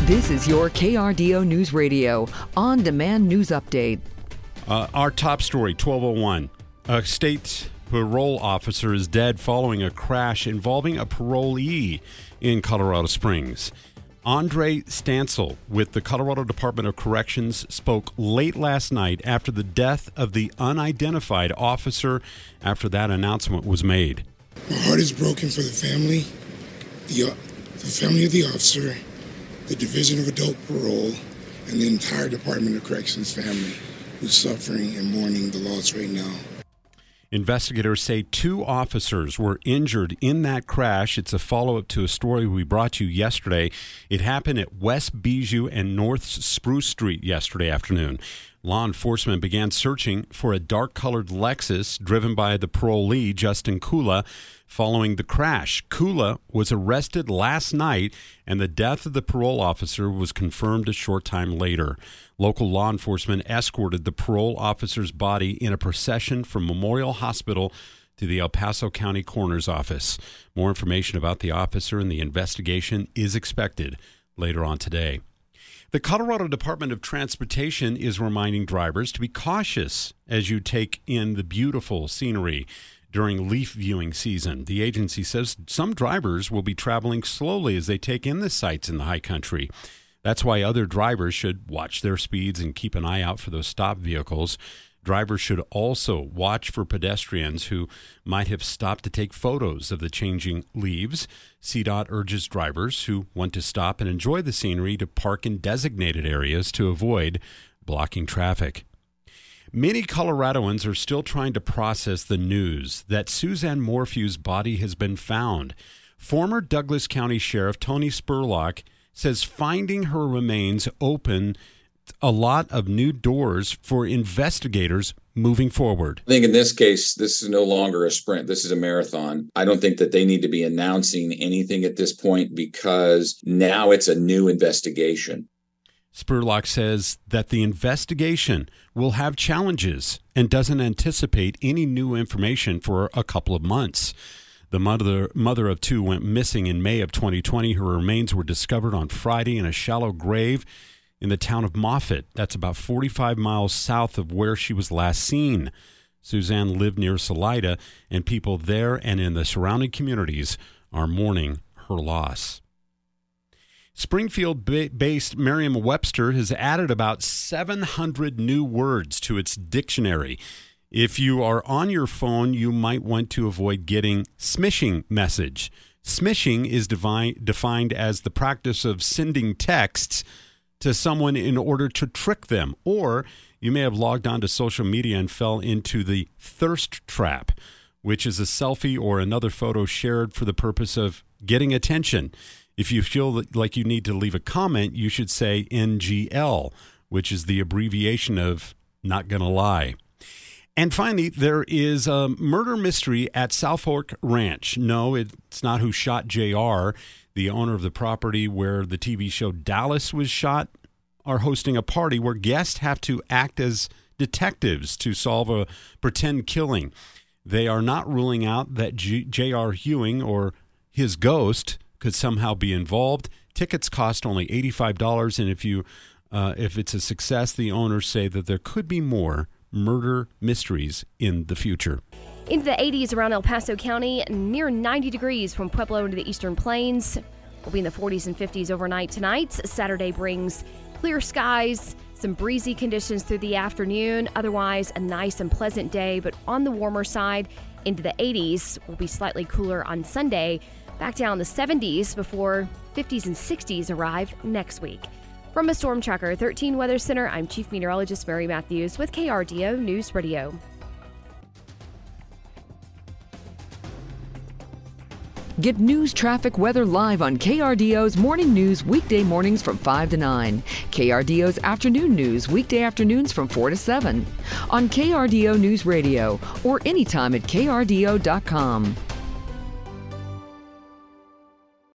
This is your KRDO News Radio on-demand news update. Our top story, 1201. A state parole officer is dead following a crash involving a parolee in Colorado Springs. Andre Stansel with the Colorado Department of Corrections spoke late last night after the death of the unidentified officer after that announcement was made. My heart is broken for the family, the family of the officer, the Division of Adult Parole, and the entire Department of Corrections family who's suffering and mourning the loss right now. Investigators say 2 officers were injured in that crash. It's a follow-up to a story we brought you yesterday. It happened at West Bijou and North Spruce Street yesterday afternoon. Law enforcement began searching for a dark-colored Lexus driven by the parolee, Justin Kula, following the crash. Kula was arrested last night, and the death of the parole officer was confirmed a short time later. Local law enforcement escorted the parole officer's body in a procession from Memorial Hospital to the El Paso County Coroner's Office. More information about the officer and the investigation is expected later on today. The Colorado Department of Transportation is reminding drivers to be cautious as you take in the beautiful scenery during leaf viewing season. The agency says some drivers will be traveling slowly as they take in the sights in the high country. That's why other drivers should watch their speeds and keep an eye out for those stop vehicles. Drivers should also watch for pedestrians who might have stopped to take photos of the changing leaves. CDOT urges drivers who want to stop and enjoy the scenery to park in designated areas to avoid blocking traffic. Many Coloradoans are still trying to process the news that Suzanne Morphew's body has been found. Former Douglas County Sheriff Tony Spurlock says finding her remains open a lot of new doors for investigators moving forward. I think in this case, this is no longer a sprint. This is a marathon. I don't think that they need to be announcing anything at this point because now it's a new investigation. Spurlock says that the investigation will have challenges and doesn't anticipate any new information for a couple of months. The mother of 2 went missing in May of 2020. Her remains were discovered on Friday in a shallow grave in the town of Moffett. That's about 45 miles south of where she was last seen. Suzanne lived near Salida, and people there and in the surrounding communities are mourning her loss. Springfield-based Merriam-Webster has added about 700 new words to its dictionary. If you are on your phone, you might want to avoid getting smishing message. Smishing is defined as the practice of sending texts to someone in order to trick them. Or you may have logged on to social media and fell into the thirst trap, which is a selfie or another photo shared for the purpose of getting attention. If you feel like you need to leave a comment, you should say NGL, which is the abbreviation of not gonna lie. And finally, there is a murder mystery at South Fork Ranch. No, it's not who shot JR. The owner of the property where the TV show Dallas was shot are hosting a party where guests have to act as detectives to solve a pretend killing. They are not ruling out that J.R. Ewing or his ghost could somehow be involved. Tickets cost only $85, and if it's a success, the owners say that there could be more murder mysteries in the future. Into the 80s around El Paso County, near 90 degrees from Pueblo into the Eastern Plains. We'll be in the 40s and 50s overnight tonight. Saturday brings clear skies, some breezy conditions through the afternoon. Otherwise, a nice and pleasant day, but on the warmer side into the 80s. Will be slightly cooler on Sunday. Back down the 70s before 50s and 60s arrive next week. From a Storm Tracker 13 Weather Center, I'm Chief Meteorologist Mary Matthews with KRDO News Radio. Get news, traffic, weather live on KRDO's Morning News weekday mornings from 5 to 9. KRDO's Afternoon News weekday afternoons from 4 to 7. On KRDO News Radio or anytime at krdo.com.